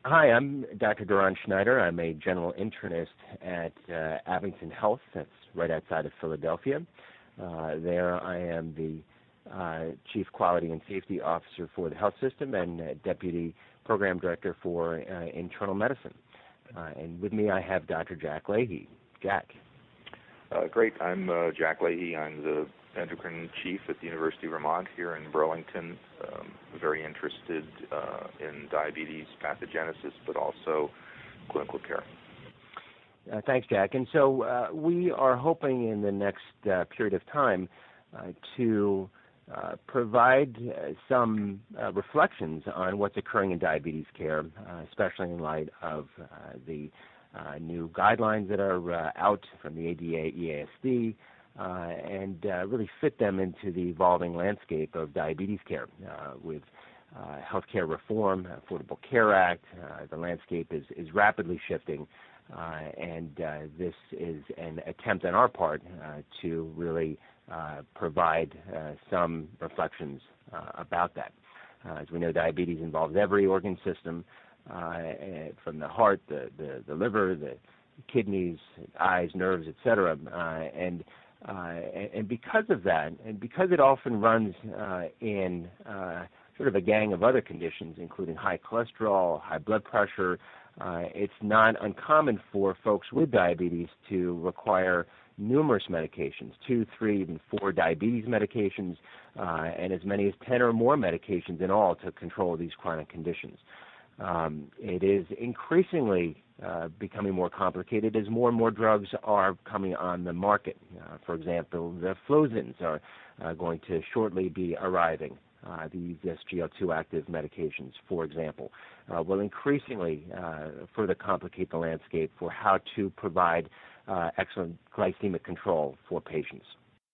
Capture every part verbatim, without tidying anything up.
Hi, I'm Doctor Doron Schneider. I'm a general internist at uh, Abington Health. That's right outside of Philadelphia. Uh, there I am the uh, Chief Quality and Safety Officer for the health system and uh, Deputy Program Director for uh, Internal Medicine. Uh, and with me I have Doctor Jack Leahy. Jack. Uh, great. I'm uh, Jack Leahy. I'm the endocrine chief at the University of Vermont here in Burlington. Um, very interested uh, in diabetes pathogenesis, but also clinical care. Uh, thanks, Jack. And so uh, we are hoping in the next uh, period of time uh, to uh, provide uh, some uh, reflections on what's occurring in diabetes care, uh, especially in light of uh, the uh, new guidelines that are uh, out from the A D A E A S D, Uh, and uh, really fit them into the evolving landscape of diabetes care. Uh, with uh, healthcare reform, Affordable Care Act, uh, the landscape is, is rapidly shifting, uh, and uh, this is an attempt on our part uh, to really uh, provide uh, some reflections uh, about that. Uh, as we know, diabetes involves every organ system, uh, from the heart, the, the, the liver, the kidneys, eyes, nerves, et cetera, uh, and Uh, and, and because of that, and because it often runs uh, in uh, sort of a gang of other conditions, including high cholesterol, high blood pressure, uh, it's not uncommon for folks with diabetes to require numerous medications, two, three, even four diabetes medications, uh, and as many as ten or more medications in all to control these chronic conditions. Um, it is increasingly uh, becoming more complicated as more and more drugs are coming on the market. Uh, for example, the Flozins are uh, going to shortly be arriving. Uh, these S G L two active medications, for example, uh, will increasingly uh, further complicate the landscape for how to provide uh, excellent glycemic control for patients.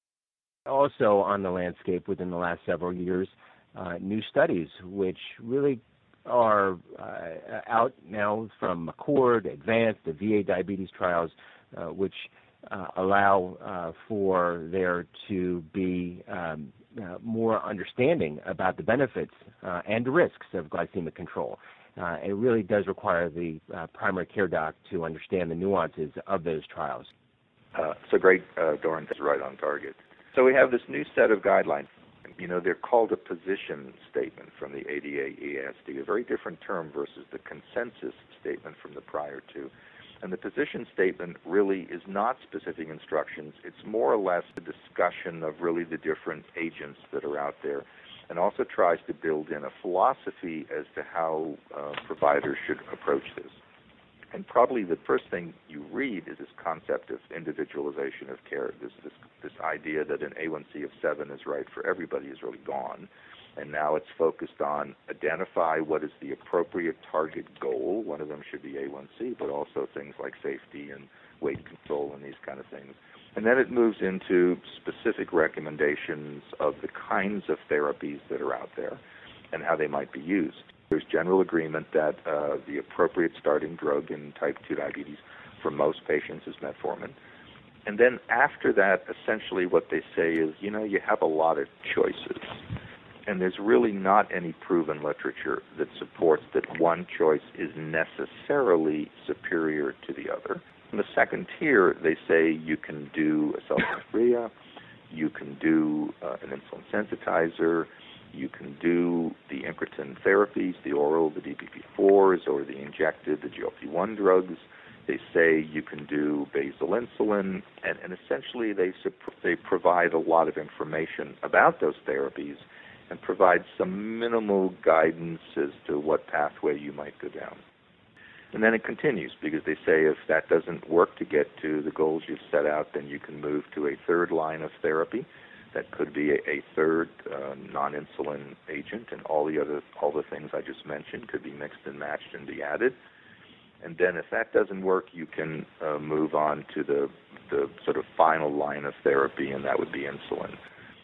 Also on the landscape within the last several years, uh, new studies which really are uh, out now from ACCORD, ADVANCE, the V A diabetes trials, uh, which uh, allow uh, for there to be um, uh, more understanding about the benefits uh, and risks of glycemic control. Uh, it really does require the uh, primary care doc to understand the nuances of those trials. Uh, so great, uh, Doran, is right on target. So we have this new set of guidelines. You know, they're called a position statement from the A D A E A S D, a very different term versus the consensus statement from the prior two. And the position statement really is not specific instructions. It's more or less a discussion of really the different agents that are out there, and also tries to build in a philosophy as to how uh, providers should approach this. And probably the first thing you read is this concept of individualization of care. This, this, this idea that an A one C of seven is right for everybody is really gone. And now it's focused on identify what is the appropriate target goal. One of them should be A one C, but also things like safety and weight control and these kind of things. And then it moves into specific recommendations of the kinds of therapies that are out there and how they might be used. There's general agreement that uh, the appropriate starting drug in type two diabetes for most patients is metformin. And then after that, essentially what they say is, you know, you have a lot of choices. And there's really not any proven literature that supports that one choice is necessarily superior to the other. In the second tier, they say you can do a sulfonylurea, you can do uh, an insulin sensitizer, you can do the incretin therapies, the oral, the D P P fours, or the injected, the G L P one drugs. They say you can do basal insulin, and, and essentially they, they provide a lot of information about those therapies and provide some minimal guidance as to what pathway you might go down. And then it continues, because they say if that doesn't work to get to the goals you've set out, then you can move to a third line of therapy. That could be a, a third uh, non-insulin agent, and all the other all the things I just mentioned could be mixed and matched and be added. And then if that doesn't work, you can uh, move on to the the sort of final line of therapy, and that would be insulin.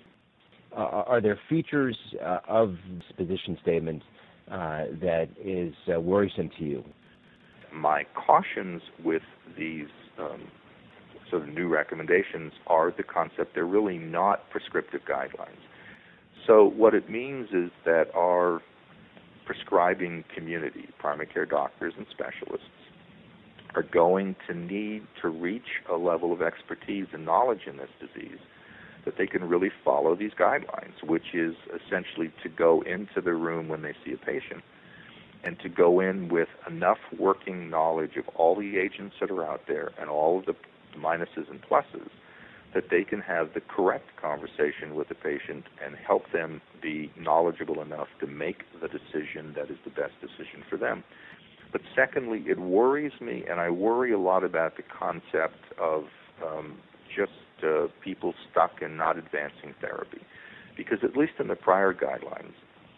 Uh, are there features uh, of this position statement uh, that is uh, worrisome to you? My cautions with these um, sort of new recommendations are the concept they're really not prescriptive guidelines. So what it means is that our prescribing community, primary care doctors and specialists, are going to need to reach a level of expertise and knowledge in this disease that they can really follow these guidelines, which is essentially to go into the room when they see a patient and to go in with enough working knowledge of all the agents that are out there and all of the minuses and pluses that they can have the correct conversation with the patient and help them be knowledgeable enough to make the decision that is the best decision for them. But secondly, it worries me, and I worry a lot about the concept of um, just uh, people stuck and not advancing therapy. Because at least in the prior guidelines,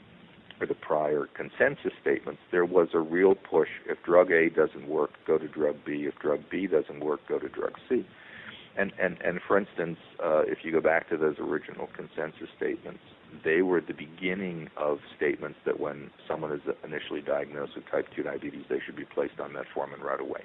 or the prior consensus statements, there was a real push. If drug A doesn't work, go to drug B. If drug B doesn't work, go to drug C. And, and, and for instance, uh, if you go back to those original consensus statements, they were at the beginning of statements that when someone is initially diagnosed with type two diabetes, they should be placed on metformin right away,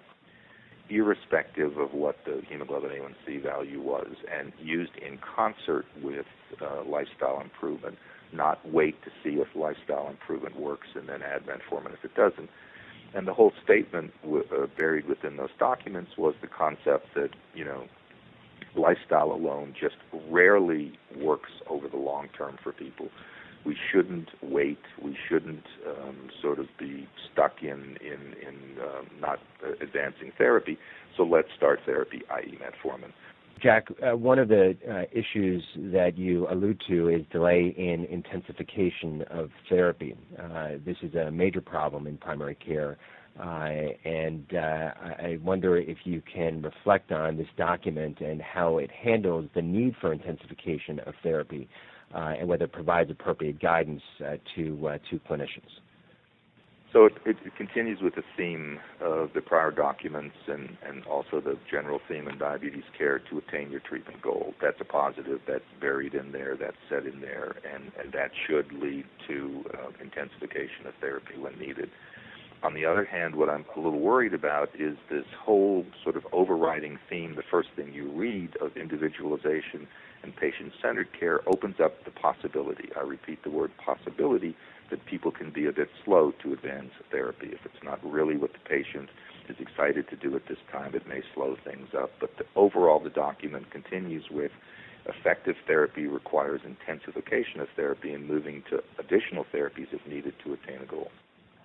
irrespective of what the hemoglobin A one C value was, and used in concert with uh, lifestyle improvement, not wait to see if lifestyle improvement works and then add metformin if it doesn't. And the whole statement w- uh, buried within those documents was the concept that, you know, lifestyle alone just rarely works over the long term for people. We shouldn't wait. We shouldn't um, sort of be stuck in in, in um, not uh, advancing therapy. So let's start therapy, that is metformin. Jack, uh, one of the uh, issues that you allude to is delay in intensification of therapy. Uh, this is a major problem in primary care. Uh, and uh, I wonder if you can reflect on this document and how it handles the need for intensification of therapy uh, and whether it provides appropriate guidance uh, to uh, to clinicians. So it, it, it continues with the theme of the prior documents and, and also the general theme in diabetes care to attain your treatment goal. That's a positive. That's buried in there. That's set in there. And, and that should lead to uh, intensification of therapy when needed. On the other hand, what I'm a little worried about is this whole sort of overriding theme, the first thing you read of individualization and patient-centered care opens up the possibility, I repeat the word possibility, that people can be a bit slow to advance therapy. If it's not really what the patient is excited to do at this time, it may slow things up. But the, overall, the document continues with effective therapy requires intensification of therapy and moving to additional therapies if needed to attain a goal.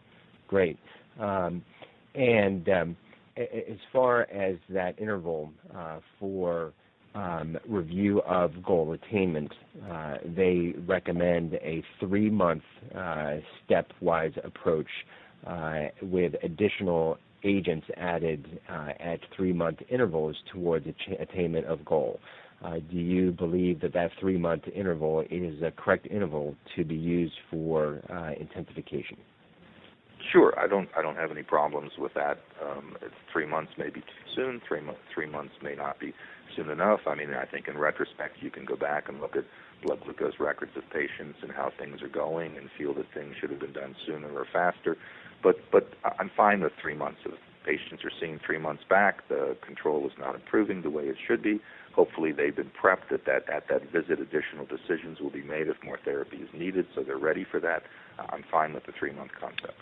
Great. Um, and um, a- as far as that interval uh, for um, review of goal attainment, uh, they recommend a three-month uh, stepwise approach uh, with additional agents added uh, at three-month intervals towards ach- attainment of goal. Uh, do you believe that that three-month interval is a correct interval to be used for uh, intensification? Sure, I don't. I don't have any problems with that. Um, three months may be too soon. Three months. Three months may not be soon enough. I mean, I think in retrospect, you can go back and look at blood glucose records of patients and how things are going, and feel that things should have been done sooner or faster. But but I'm fine with three months. If patients are seeing three months back, the control is not improving the way it should be. Hopefully, they've been prepped that, that at that visit, additional decisions will be made if more therapy is needed, so they're ready for that. Uh, I'm fine with the three-month concept.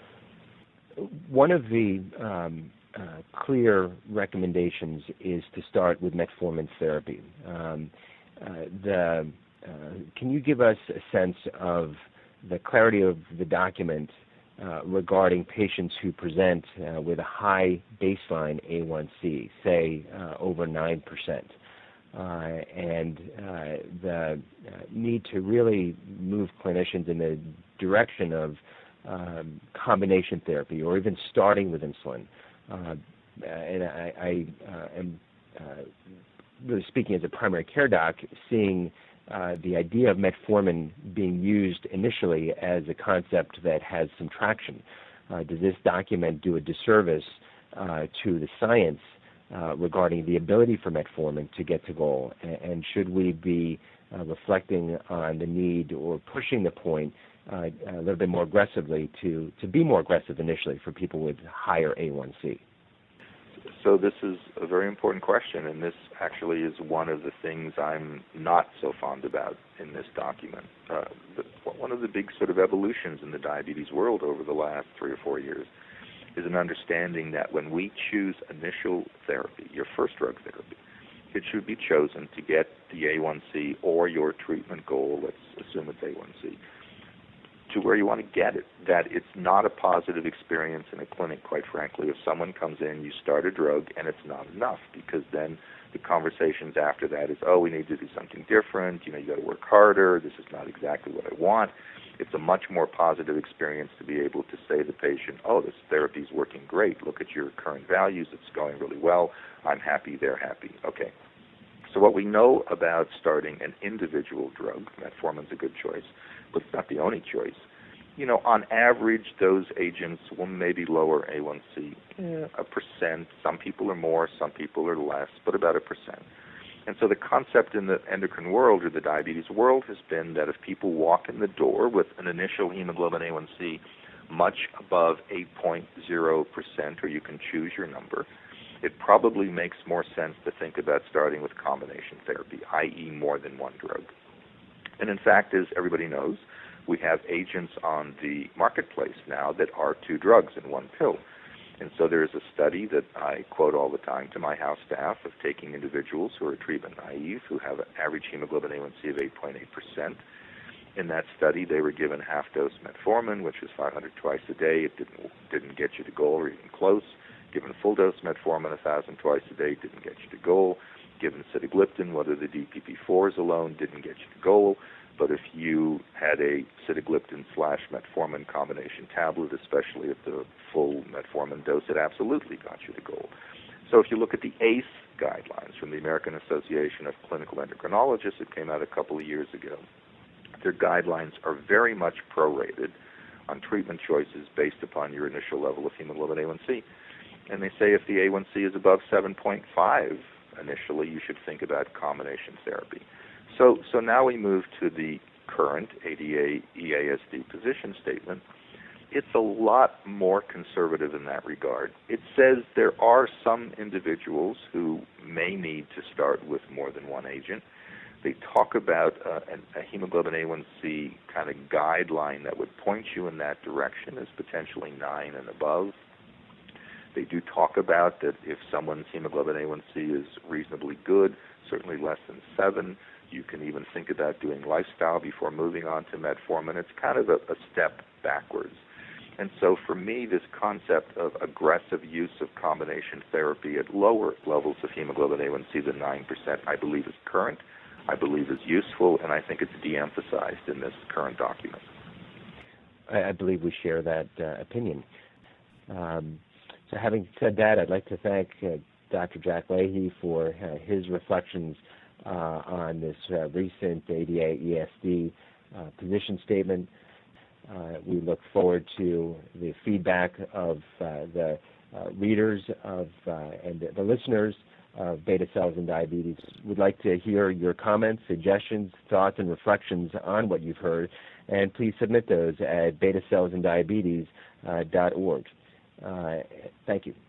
One of the um, uh, clear recommendations is to start with metformin therapy. Um, uh, the, uh, can you give us a sense of the clarity of the document uh, regarding patients who present uh, with a high baseline A one C, say uh, over nine percent, uh, and uh, the uh, need to really move clinicians in the direction of Um, combination therapy, or even starting with insulin. Uh, and I, I uh, am uh, really speaking as a primary care doc, seeing uh, the idea of metformin being used initially as a concept that has some traction. Uh, does this document do a disservice uh, to the science uh, regarding the ability for metformin to get to goal? And, and should we be uh, reflecting on the need or pushing the point Uh, a little bit more aggressively to, to be more aggressive initially for people with higher A one C? So this is a very important question, and this actually is one of the things I'm not so fond about in this document. Uh, the, one of the big sort of evolutions in the diabetes world over the last three or four years is an understanding that when we choose initial therapy, your first drug therapy, it should be chosen to get the A one C or your treatment goal, let's assume it's A one C, to where you want to get it, that it's not a positive experience in a clinic, quite frankly. If someone comes in, you start a drug, and it's not enough, because then the conversations after that is, oh, we need to do something different, you know, you got to work harder, this is not exactly what I want. It's a much more positive experience to be able to say to the patient, oh, this therapy is working great, look at your current values, it's going really well, I'm happy, they're happy. Okay. So what we know about starting an individual drug, metformin's a good choice, but it's not the only choice. You know, on average, those agents will maybe lower A one C eh, a percent. Some people are more, some people are less, but about a percent. And so the concept in the endocrine world or the diabetes world has been that if people walk in the door with an initial hemoglobin A one C much above eight point zero percent, or you can choose your number, it probably makes more sense to think about starting with combination therapy, that is more than one drug. And in fact, as everybody knows, we have agents on the marketplace now that are two drugs in one pill. And so there is a study that I quote all the time to my house staff of taking individuals who are treatment naive, who have an average hemoglobin A one C of eight point eight percent. In that study, they were given half-dose metformin, which is five hundred twice a day. It didn't, didn't get you to goal or even close. Given full-dose metformin, one thousand twice a day, didn't get you to goal. Given sitagliptin, whether the D P P fours alone, didn't get you to goal. But if you had a sitagliptin slash metformin combination tablet, especially at the full metformin dose, it absolutely got you to goal. So if you look at the A C E guidelines from the American Association of Clinical Endocrinologists, it came out a couple of years ago. Their guidelines are very much prorated on treatment choices based upon your initial level of hemoglobin A one C. And they say if the A one C is above seven point five initially, you should think about combination therapy. So, so now we move to the current A D A E A S D position statement. It's a lot more conservative in that regard. It says there are some individuals who may need to start with more than one agent. They talk about uh, a, a hemoglobin A one C kind of guideline that would point you in that direction as potentially nine and above. They do talk about that if someone's hemoglobin A one C is reasonably good, certainly less than seven, you can even think about doing lifestyle before moving on to metformin. It's kind of a, a step backwards. And so for me, this concept of aggressive use of combination therapy at lower levels of hemoglobin A one C than nine percent, I believe is current, I believe is useful, and I think it's de-emphasized in this current document. I, I believe we share that uh, opinion. Um, so having said that, I'd like to thank uh, Doctor Jack Leahy for uh, his reflections uh, on this uh, recent A D A E S D uh, position statement. Uh, we look forward to the feedback of uh, the uh, readers of uh, and the listeners of Beta Cells and Diabetes. We'd like to hear your comments, suggestions, thoughts, and reflections on what you've heard, and please submit those at beta cells and diabetes dot org. Uh, thank you.